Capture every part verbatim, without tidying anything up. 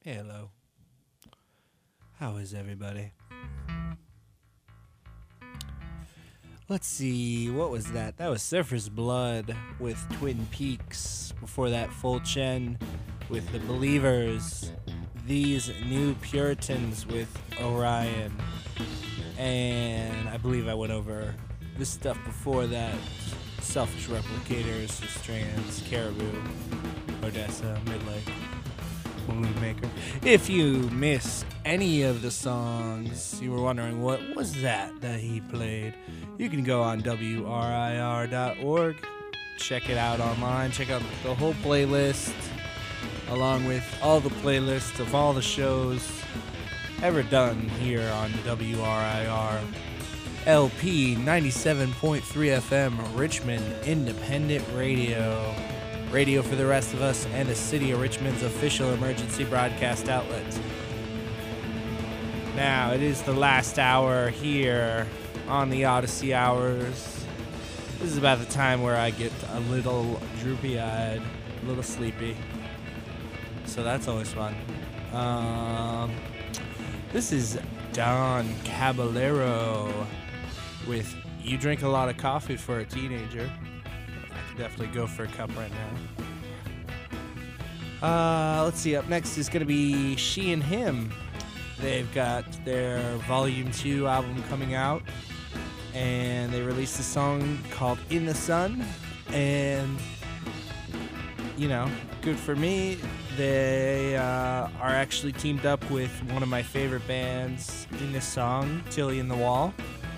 Hello. How is everybody? Let's see, what was that? That was Surfer's Blood with Twin Peaks. Before that, Full Chen with The Believers. These New Puritans with Orion. And I believe I went over this stuff before that. Selfish Replicators, Strands, Caribou, Odessa, Midlake, Balloon Maker. If you missed any of the songs, you were wondering what was that that he played, you can go on W R I R dot org, check it out online, check out the whole playlist, along with all the playlists of all the shows ever done here on W R I R. L P ninety-seven point three F M, Richmond Independent Radio. Radio for the rest of us and the City of Richmond's official emergency broadcast outlet. Now, it is the last hour here on the Odyssey Hours. This is about the time where I get a little droopy-eyed, a little sleepy. So that's always fun. Um, this is Don Caballero with You Drink a Lot of Coffee for a Teenager. I could definitely go for a cup right now. Uh, let's see, up next is going to be She and Him. They've got their Volume two album coming out, and they released a song called In the Sun, and, you know, good for me. They uh, are actually teamed up with one of my favorite bands in this song, Tilly and the Wall.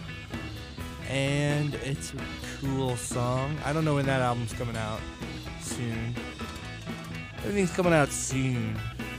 And it's a cool song. I don't know when that album's coming out. Soon. Everything's coming out soon.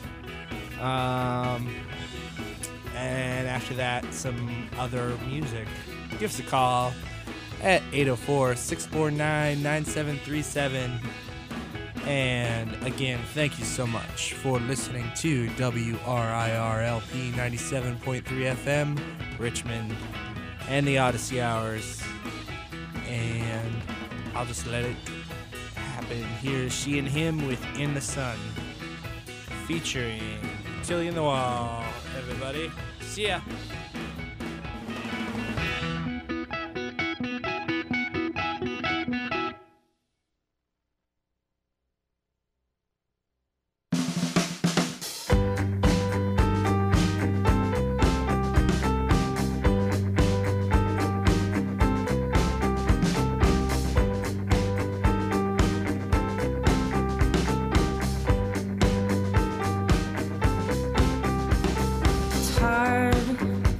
Um, and after that, some other music. Give us a call at eight oh four, six four nine, nine seven three seven. And again, thank you so much for listening to W R I R L P ninety-seven point three F M, Richmond, and the Odyssey Hours. And I'll just let it happen. Here's She and Him with In the Sun, featuring Tilly and the Wall. Everybody, see ya. It's hard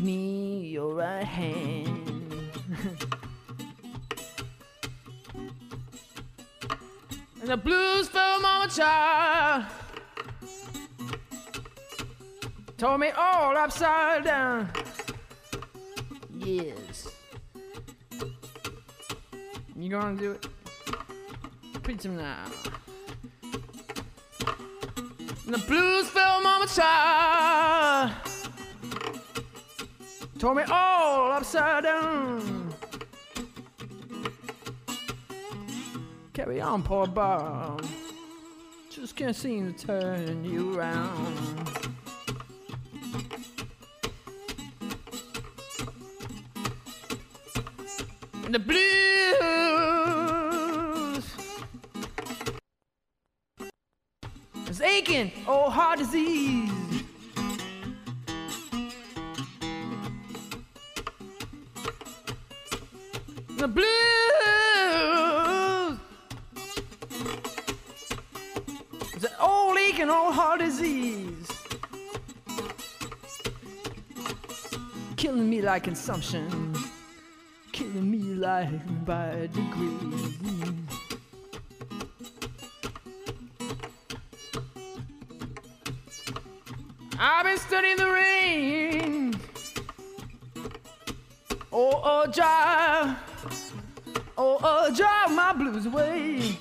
give me your right hand. And the blues fell mama child tore me all upside down. Yes. You gonna do it? Preach him now. And the blues fell mama child tore me all upside down. Carry on, poor Bob. Just can't seem to turn you around. And the blues is aching, oh, heart disease. The blues is an old aching, old heart disease, killing me like consumption, killing me like by degrees. I've been studying the rain, oh, oh, drive, oh, oh, drive my blues away.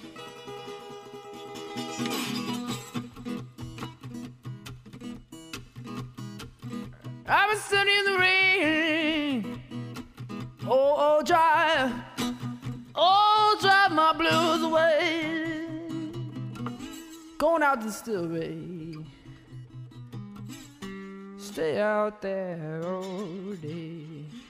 I've been studying the rain, oh, oh, drive, oh, drive my blues away. Going out to the distillery, stay out there all day.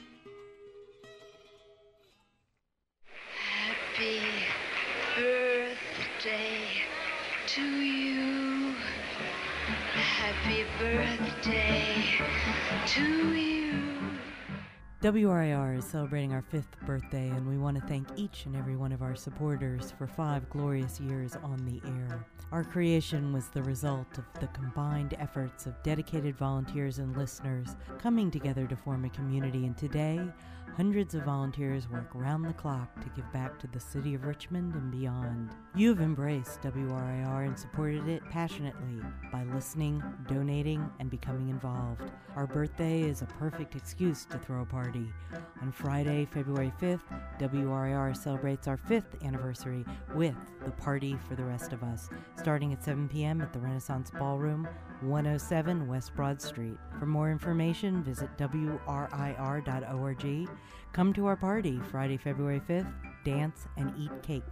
Happy birthday to you. Happy birthday to you. W R I R is celebrating our fifth birthday, and we want to thank each and every one of our supporters for five glorious years on the air. Our creation was the result of the combined efforts of dedicated volunteers and listeners coming together to form a community, and today, hundreds of volunteers work round the clock to give back to the city of Richmond and beyond. You've embraced W R I R and supported it passionately by listening, donating, and becoming involved. Our birthday is a perfect excuse to throw a party. On Friday, February fifth, W R I R celebrates our fifth anniversary with the Party for the Rest of Us, starting at seven p.m. at the Renaissance Ballroom, one oh seven West Broad Street. For more information, visit W R I R dot org. Come to our party Friday, February fifth, dance and eat cake.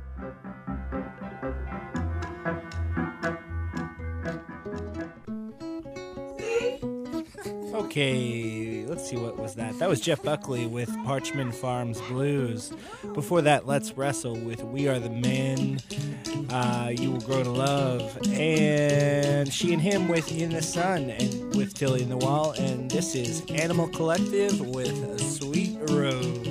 Okay, let's see, what was that? That was Jeff Buckley with Parchman Farms Blues. Before that, Let's Wrestle with We Are the Men, uh, You Will Grow to Love, and She and Him with In the Sun, and with Tilly in the Wall, and this is Animal Collective with Sweet Road.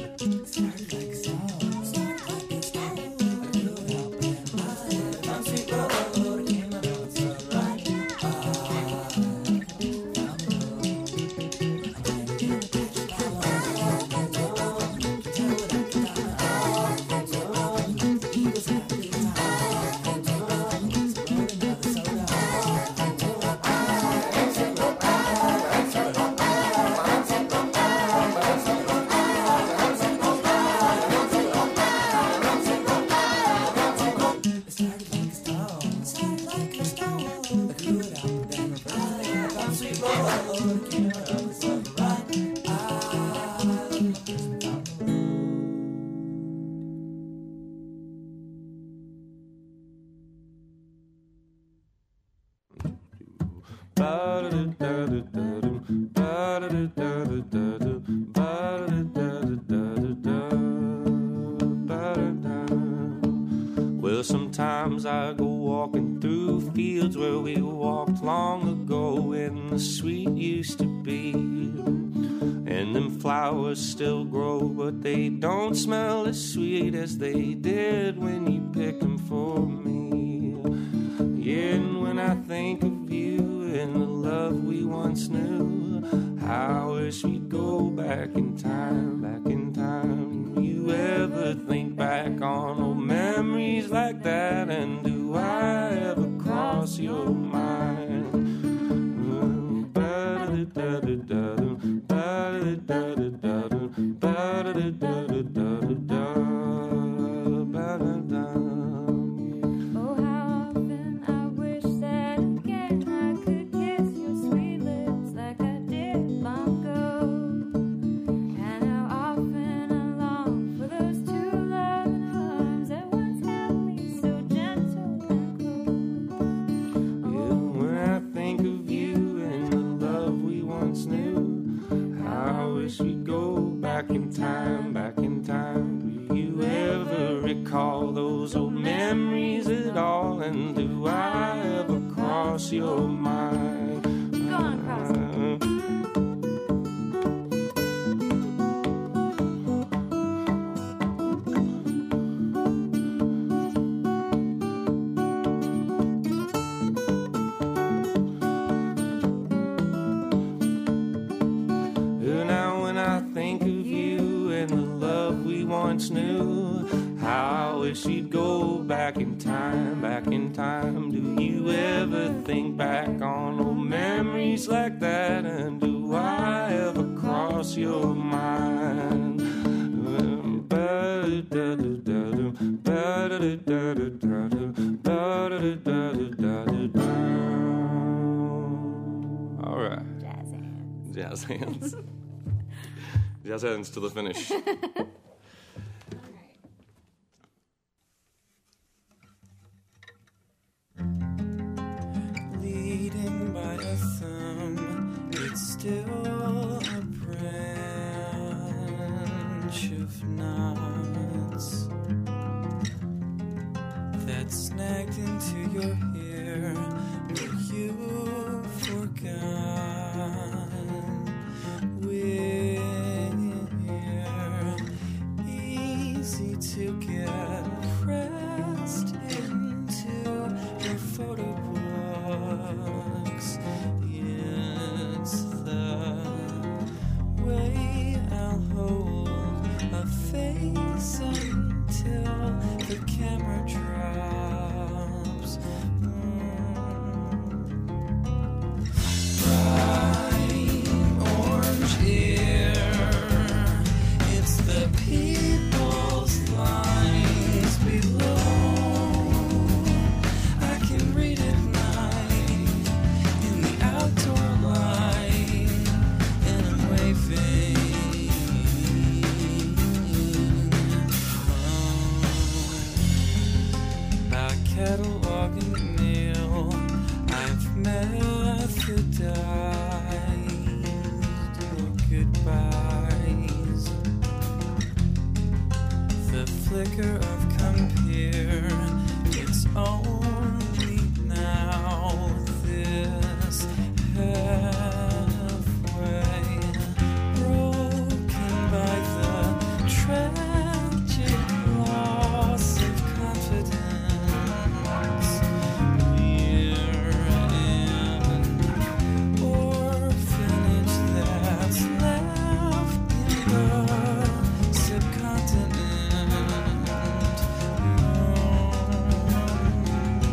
Well, sometimes I go walking through fields where we walked long ago, and the sweet used to be. And them flowers still grow, but they don't smell as sweet as they did when you picked them for me. Yeah, and when I think of you and the love we once knew, how I wish we'd go back in time, back in time. Do you ever think back on old memories like that? And do I ever cross your mind? Oh, how often I wish that again I could kiss your sweet lips like I did long ago. And how often I long for those two loving arms that once held me so gentle and close. Yeah, when I think of you and the love we once knew, how I wish we'd go back in time, back in time. Do you ever recall those old memories at all? And do I ever cross your mind? Go on, cross it. Now when I think of you and the love we once knew, how I wish you'd go back in time, back in time. Do you ever think back on old memories like that? And do I ever cross your mind? All right. Jazz hands. Jazz hands. Jazz hands to the finish. Leading by a thumb, it's still a branch of knots that's snagged into your hair, but you forgot. We're easy to get pressed into your photo books. It's the way I'll hold a face until the camera drops. Bright orange ear, it's the people's lines below. I can read at night in the outdoor light, and I'm waving. Oh, by cataloging mail, I've methodized your goodbyes. The flicker of compare, it's only now this halfway, broken by the tragic loss of confidence. We're an orphanage that's left in the subcontinent.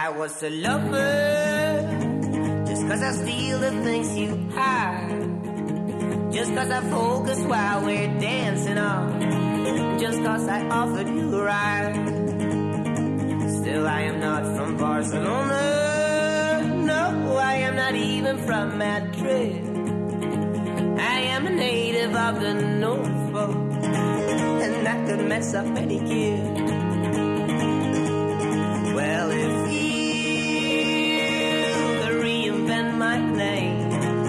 I was a lover, just cause I steal the things you hide, just cause I focus while we're dancing on, just cause I offered you a ride. Still I am not from Barcelona, no, I am not even from Madrid. I am a native of the North Pole, and that could mess up any kid. Well, if you could reinvent my name,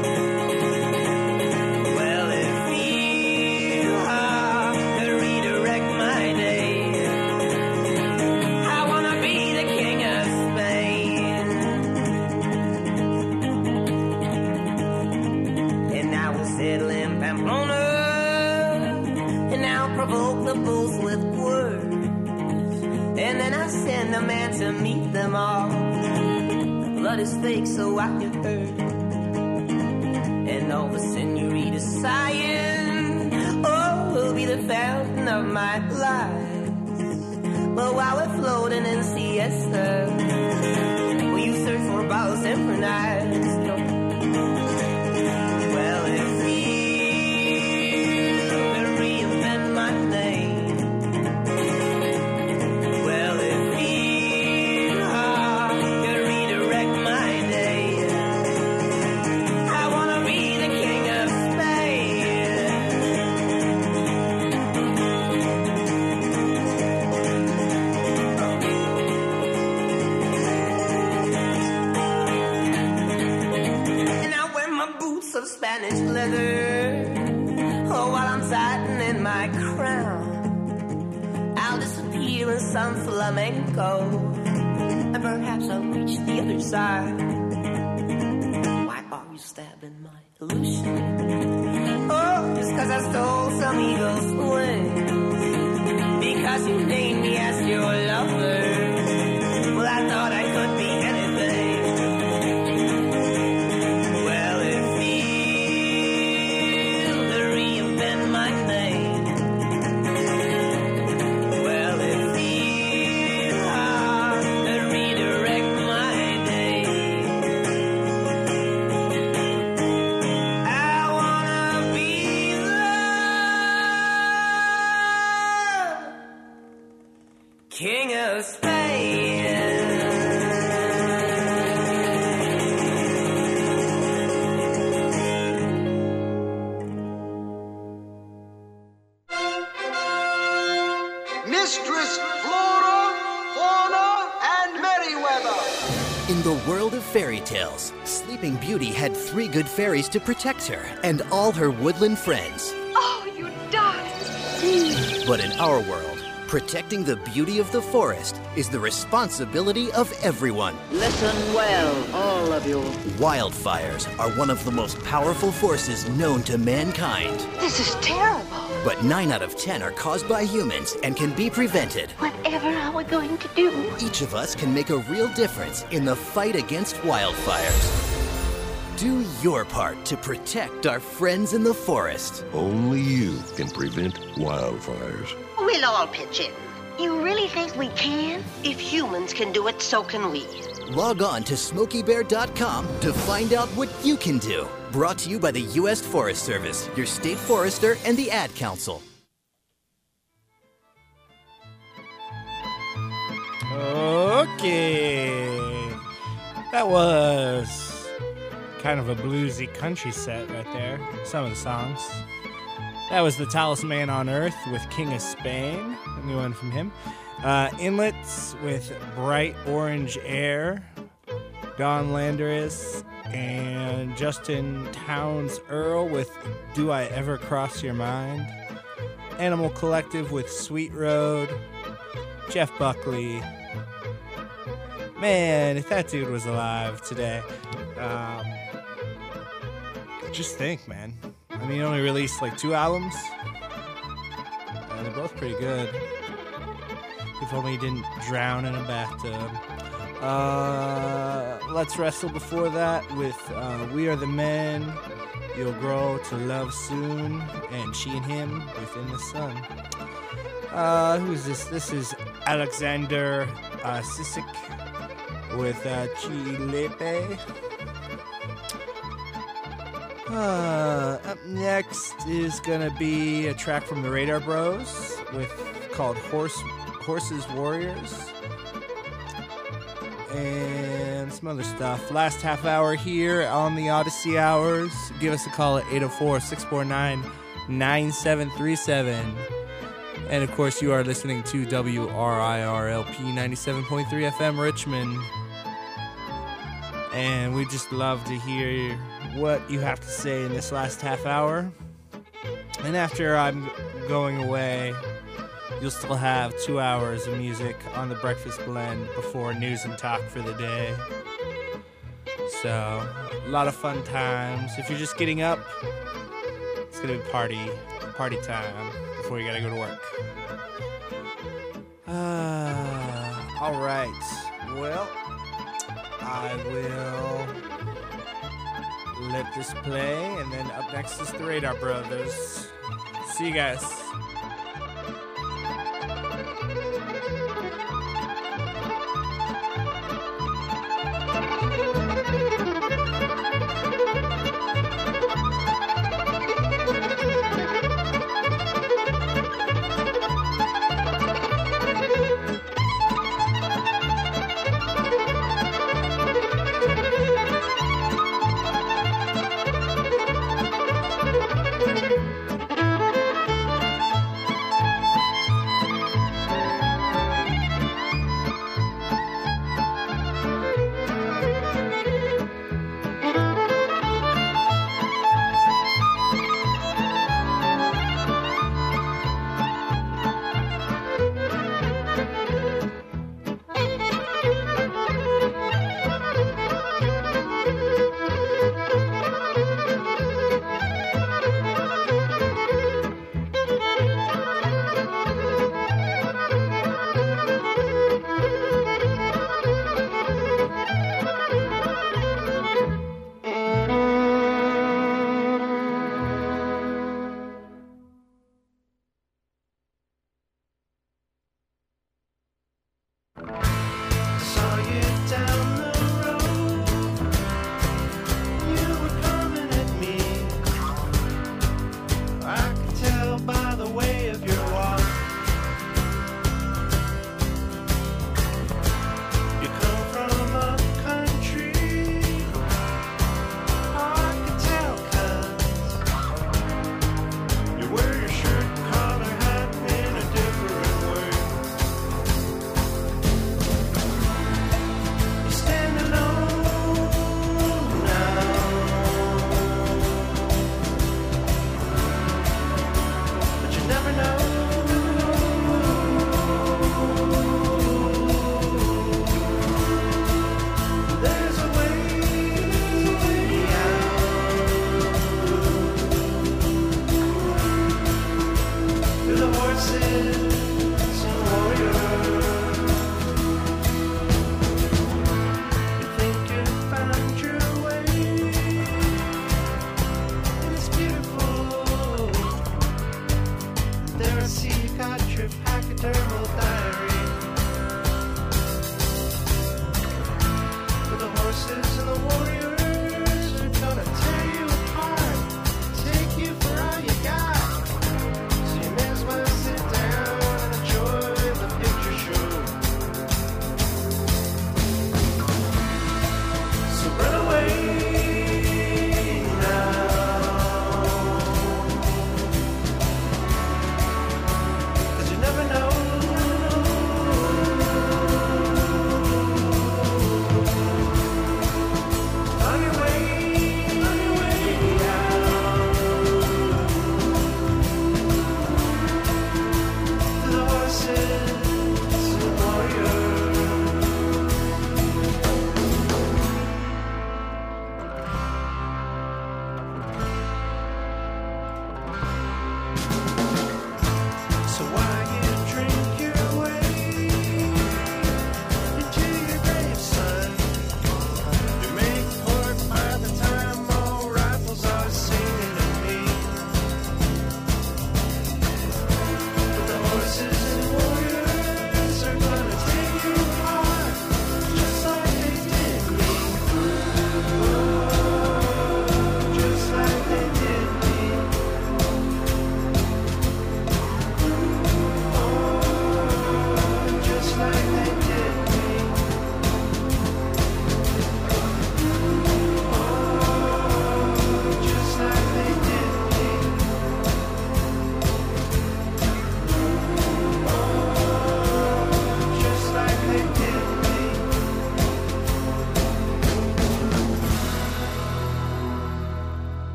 well, if you uh, could redirect my day, I wanna be the king of Spain. And I will settle in Pamplona, and I'll provoke the bulls with words. And then I send a man to meet them all. Blood is fake, so I can hurt. And all the senoritas sighing, oh, will be the fountain of my life. But while we're floating in siesta, will you search for bottles and for knives? Well, if you could reinvent my name, Spanish leather, oh, while I'm tightening my crown, I'll disappear in some flamenco, and perhaps I'll reach the other side. Why are you stabbing my illusion? Oh, just cause I stole some eagle's wings, because you named me as your lover. Well, I thought I could be anything. King of Spain. Mistress Flora, Fauna, and Merryweather. In the world of fairy tales, Sleeping Beauty had three good fairies to protect her and all her woodland friends. Oh, you darling. But in our world, protecting the beauty of the forest is the responsibility of everyone. Listen well, all of you. Wildfires are one of the most powerful forces known to mankind. This is terrible. But nine out of ten are caused by humans and can be prevented. Whatever are we going to do? Each of us can make a real difference in the fight against wildfires. Do your part to protect our friends in the forest. Only you can prevent wildfires. We'll all pitch in. You really think we can? If humans can do it, so can we. Log on to smokey bear dot com to find out what you can do. Brought to you by the U S Forest Service, your state forester, and the Ad Council. Okay. That was kind of a bluesy country set right there. Some of the songs. That was The Tallest Man on Earth with King of Spain. A new one from him. Uh, Inlets with Bright Orange Air. Don Landeris and Justin Towns Earl with Do I Ever Cross Your Mind. Animal Collective with Sweet Road. Jeff Buckley. Man, if that dude was alive today. Um, just think, man. I mean, he only released like two albums. And they're both pretty good. If only he didn't drown in a bathtub. Uh, Let's Wrestle before that with uh, We Are the Men, You'll Grow to Love Soon, and She and Him Within the Sun. Uh, who is this? This is Alexander uh, Sisik with uh, Chilepe. Uh, up next is gonna be a track from the Radar Bros with called Horse Horses Warriors and some other stuff. Last half hour here on the Odyssey Hours. Give us a call at eight oh four, six four nine, nine seven three seven. And of course, you are listening to W R I R L P ninety-seven point three F M Richmond. And we just love to hear what you have to say in this last half hour. And after I'm going away, you'll still have two hours of music on the Breakfast Blend before news and talk for the day. So, a lot of fun times. If you're just getting up, it's going to be party, party time before you got to go to work. Uh, all right. Well, I will let this play, and then up next is the Radar Brothers. See you guys.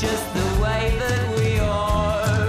just the way that we are.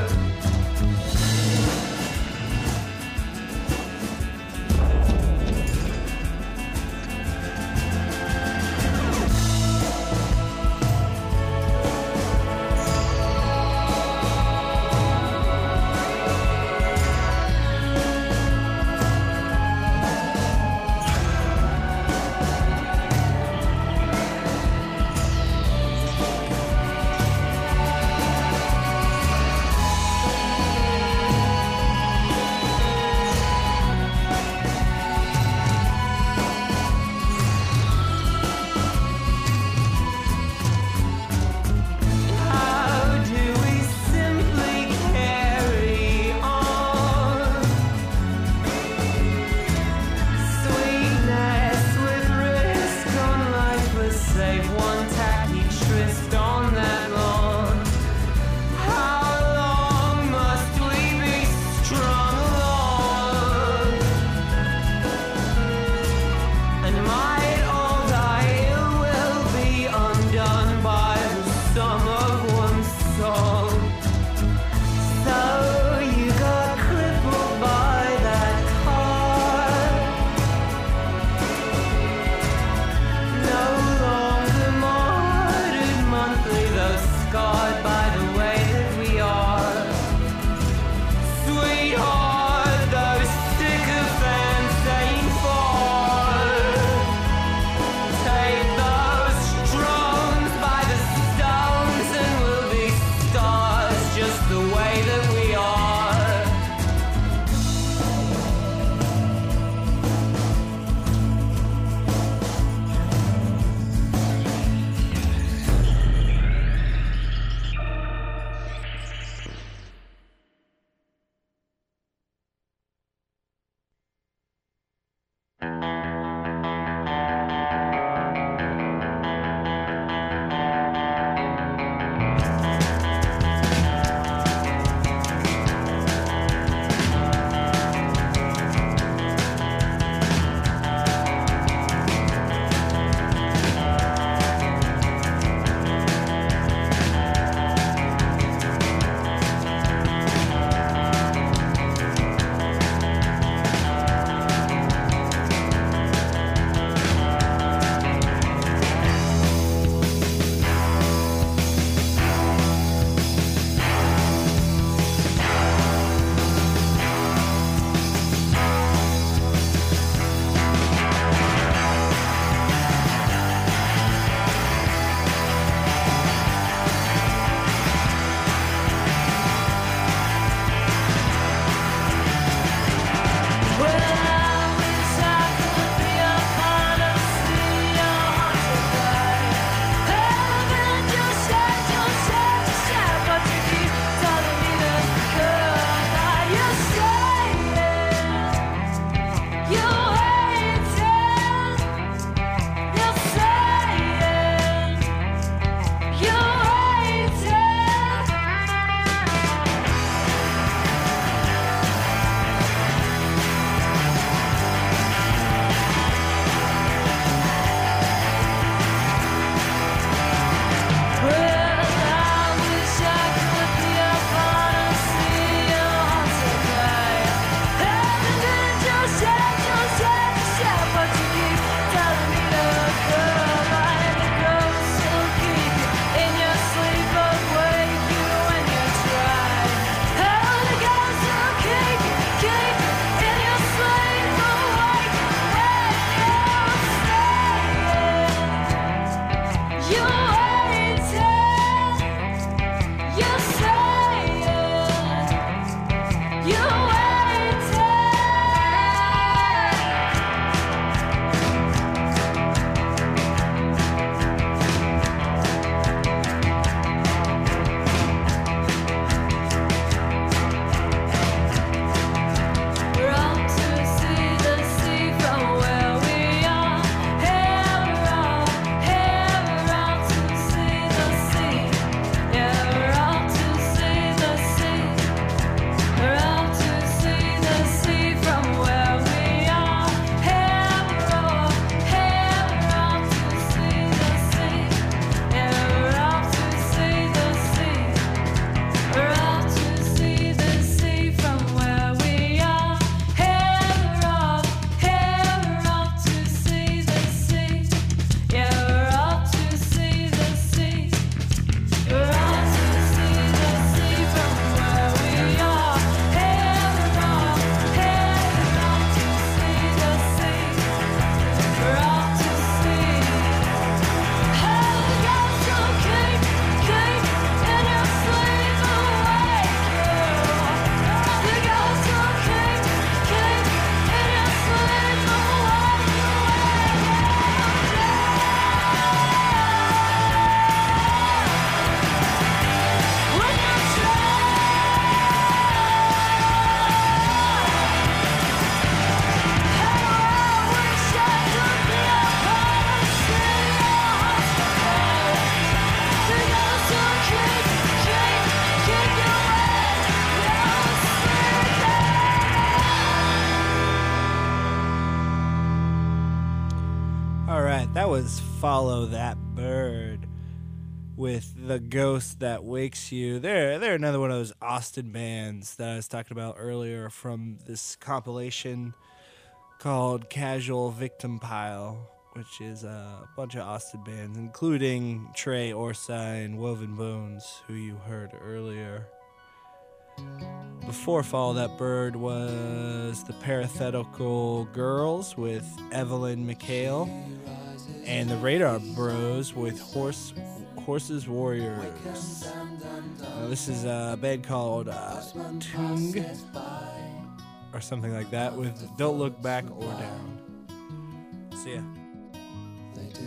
was Follow That Bird with The Ghost That Wakes You. They're, they're another one of those Austin bands that I was talking about earlier from this compilation called Casual Victim Pile, which is a bunch of Austin bands, including Trey Orsai and Woven Bones, who you heard earlier. Before Follow That Bird was the Parenthetical Girls with Evelyn McHale, and the Radar Bros with Horse Horses Warriors. Now, this is a band called uh, Tung, or something like that, with Don't Look Back or Down. See ya. They do.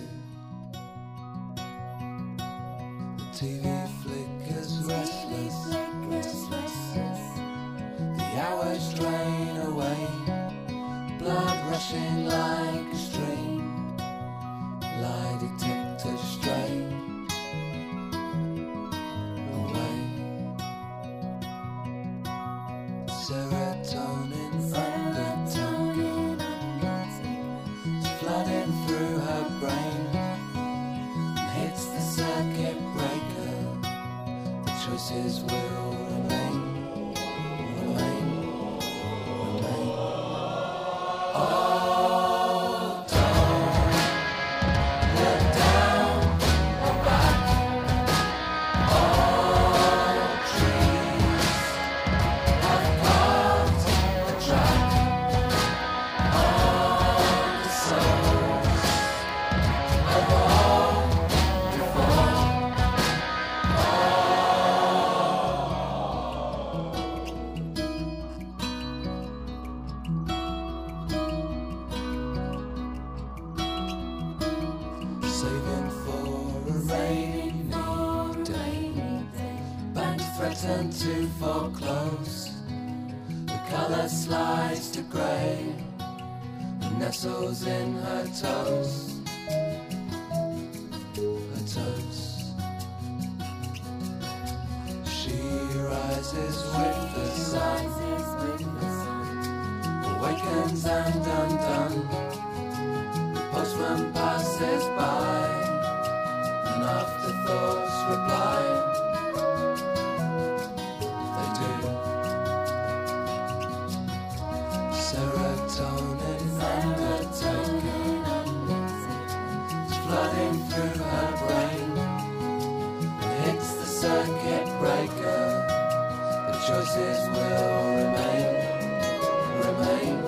The T V flickers restless. The hours drain away, blood rushing like a stream, lie detectors stray away. Serotonin undertaker is flooding through her brain and hits the circuit breaker. The choices will remain. Saving for a rainy day, banks threaten to foreclose. The colour slides to grey and nestles in her toes. Her toes. She rises with the sun, awakens and undone. Postman passes by, and afterthoughts reply. They do. Serotonin undertaking is flooding through her brain and hits the circuit breaker. The choices will remain, remain.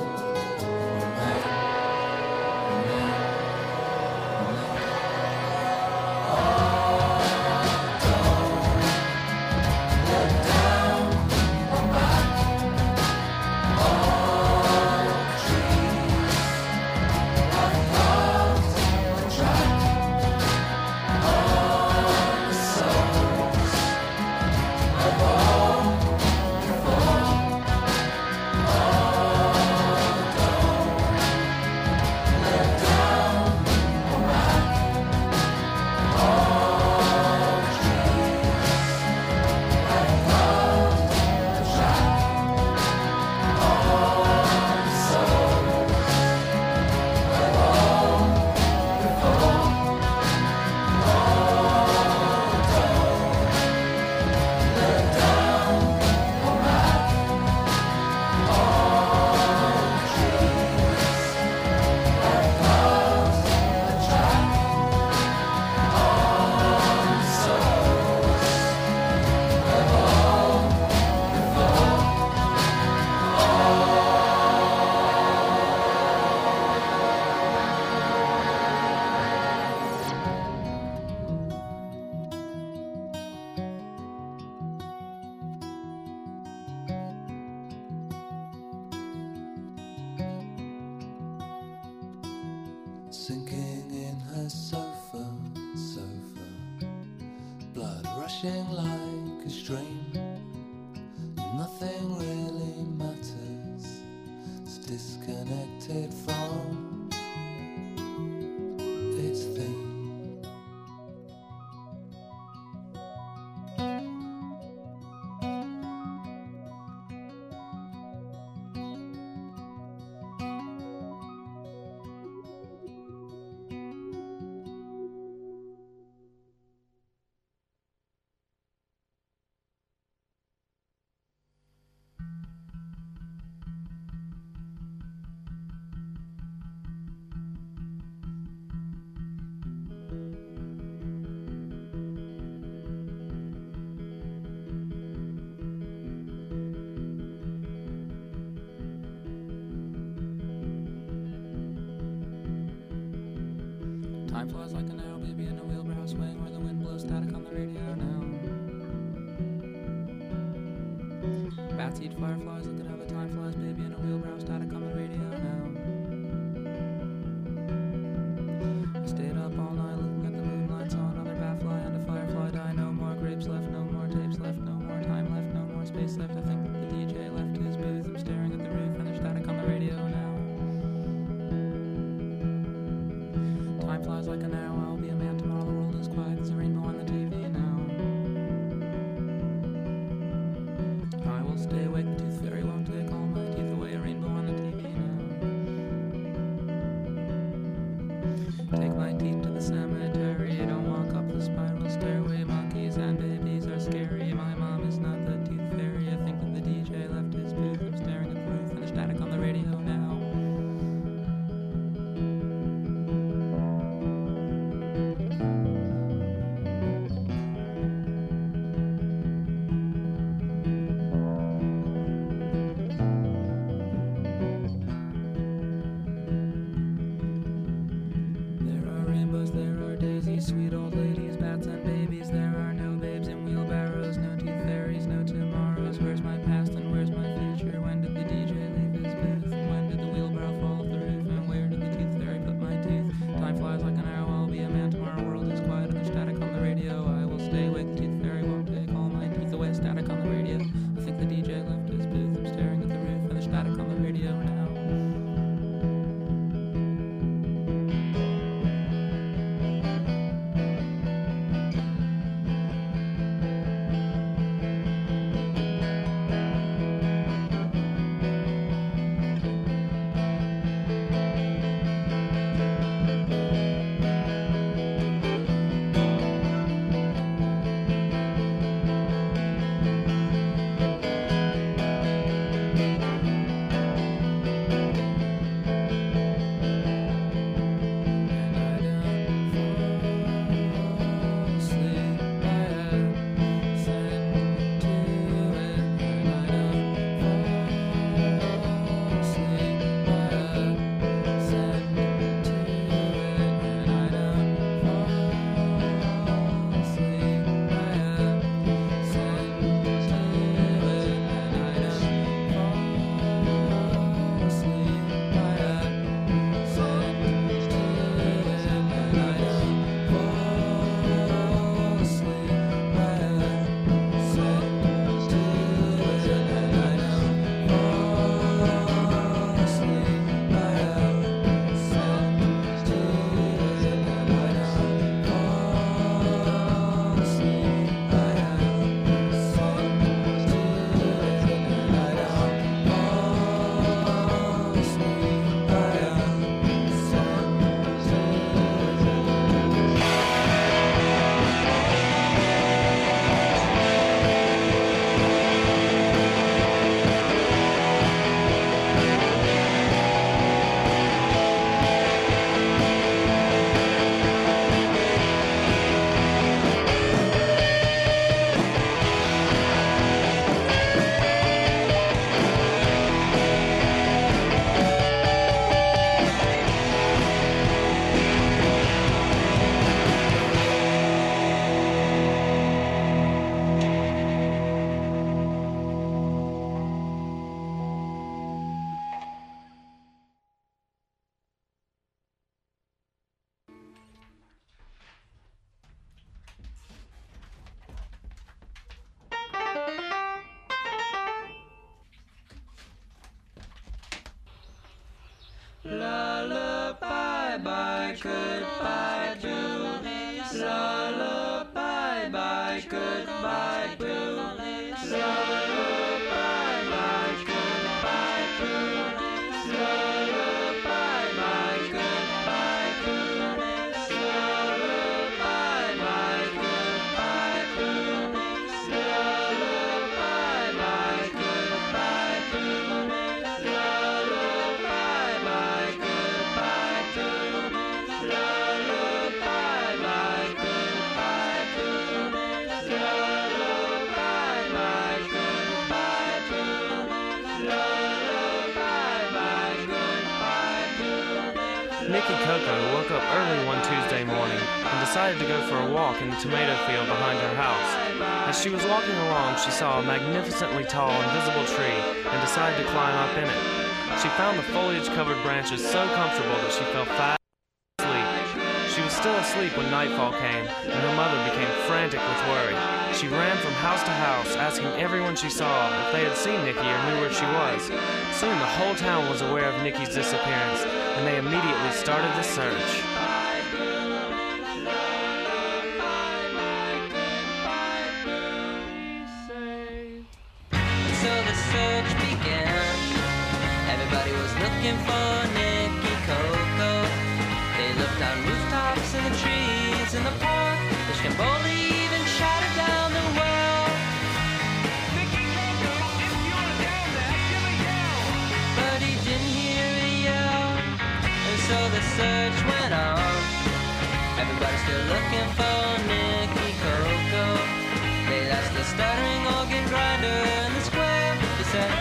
Sinking in her sofa, sofa, blood rushing like a stream. Nothing really matters, it's disconnected from its theme. Time flies like an arrow, baby, in a wheelbarrow swing where the wind blows static on the radio now. Bats eat fireflies, look at how the time flies, baby, in a wheelbarrow static on the radio now. I stayed up all night looking at the moonlight, saw another bat fly and a firefly die. No more grapes left, no more tapes left, no more time left, no more space left. I think the D J left his booth. I'm staring at the roof and there's static on the radio now. Time flies like an arrow, I'll be a man tomorrow, the world is quiet, there's a rainbow on the T V now. I will stay awake, the tooth fairy won't take all my teeth away, a rainbow on the T V now. Take my teeth to the cemetery, don't walk up the spiral stairway, monkeys and babies are scary, my mom is not the tooth fairy, I think that the D J left his booth, I'm staring at the roof and there's static on the radio now. Sweet old ladies, bats and babies. There are no babes in wheelbarrows, no tooth fairies, no tomorrows. Where's my past and where's my future? When did the D J leave his booth? And when did the wheelbarrow fall off the roof? And where did the tooth fairy put my tooth? Time flies like an arrow, I'll be a man tomorrow. World is quiet and there's static on the radio. I will stay awake, the tooth fairy won't take all my teeth away. Static on the radio. I think the D J left his booth. I'm staring at the roof and there's static on the radio now. Lullaby, bye, goodbye, boo. Lullaby, bye, goodbye, boo. Lullaby, bye, goodbye, boo. Lullaby, bye, goodbye, boo. Lullaby, bye, goodbye, boo. Lullaby, bye, goodbye, boo. Lullaby, bye, goodbye, boo. Nikki Coco woke up early one Tuesday morning and decided to go for a walk in the tomato field behind her house. As she was walking along, she saw a magnificently tall, invisible tree and decided to climb up in it. She found the foliage-covered branches so comfortable that she fell fast asleep. She was still asleep when nightfall came, and her mother became frantic with worry. She ran from house to house, asking everyone she saw if they had seen Nikki or knew where she was. Soon the whole town was aware of Nikki's disappearance, and they immediately started the search. So the search began. Everybody was looking for Nikki Coco. They looked on rooftops in the trees in the park. The Stromboli even shouted down the well. Nikki Coco, if you're down there, give a yell. But he didn't hear a yell, and so the search went on. Everybody's still looking for Nikki Coco. They asked the stuttering organ grinder in the square. They said,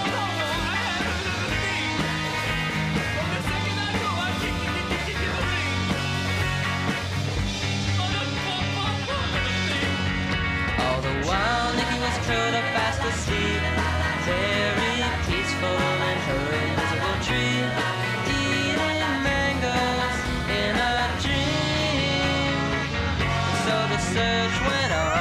all the while Nikki was curled up fast asleep, very peaceful in her invisible tree, eating mangoes in a dream. So the search went on.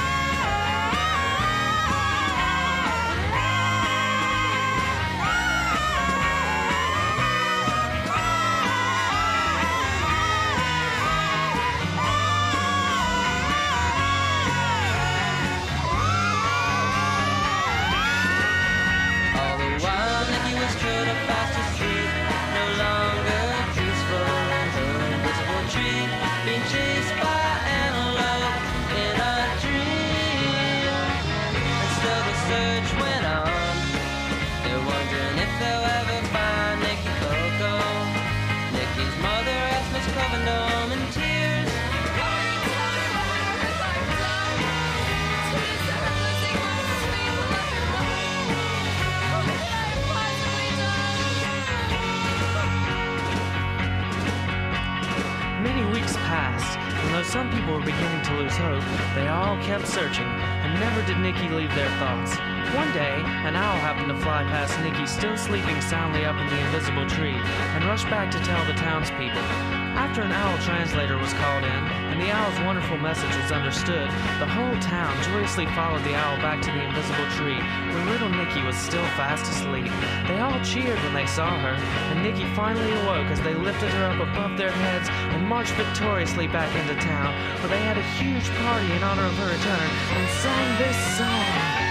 Some people were beginning to lose hope. They all kept searching, and never did Nikki leave their thoughts. One day, an owl happened to fly past Nikki, still sleeping soundly up in the invisible tree, and rushed back to tell the townspeople. After an owl translator was called in, and the owl's wonderful message was understood, the whole town joyously followed the owl back to the invisible tree, where little Nikki was still fast asleep. They all cheered when they saw her, and Nikki finally awoke as they lifted her up above their heads and marched victoriously back into town, where they had a huge party in honor of her return and sang this song.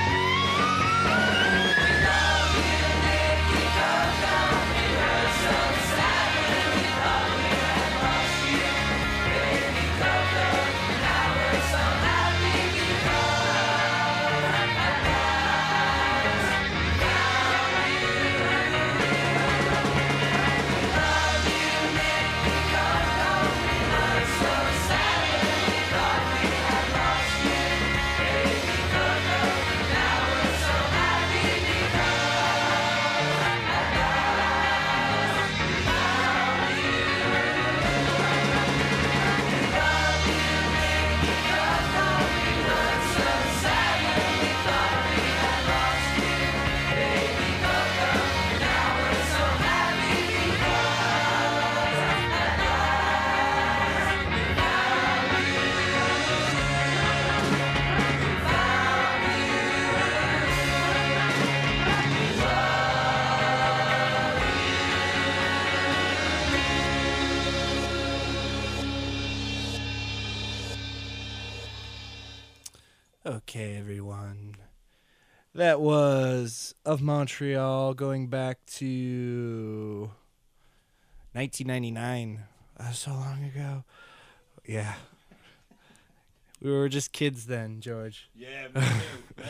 Okay, everyone. That was Of Montreal, going back to nineteen ninety-nine. That was so long ago. Yeah. We were just kids then, George. Yeah, me too.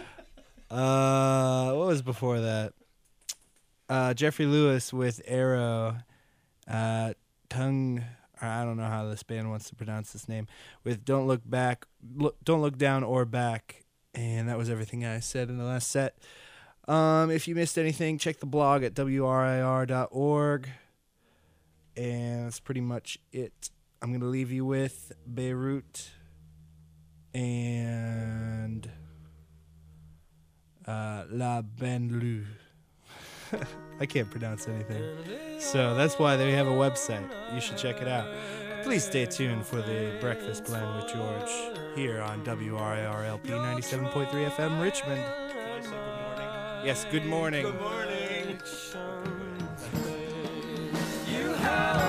uh, what was before that? Uh, Jeffrey Lewis with Arrow. Uh, tongue... I don't know how this band wants to pronounce this name, with Don't Look Back, look, Don't Look Down or Back. And that was everything I said in the last set. Um, if you missed anything, check the blog at W R I R dot org. And that's pretty much it. I'm going to leave you with Beirut and uh, La Banlieue. I can't pronounce anything. So that's why they have a website. You should check it out. Please stay tuned for the Breakfast Blend with George here on W R I R L P ninety-seven point three F M Richmond. Can I say good morning? Yes, good morning. Good morning. You have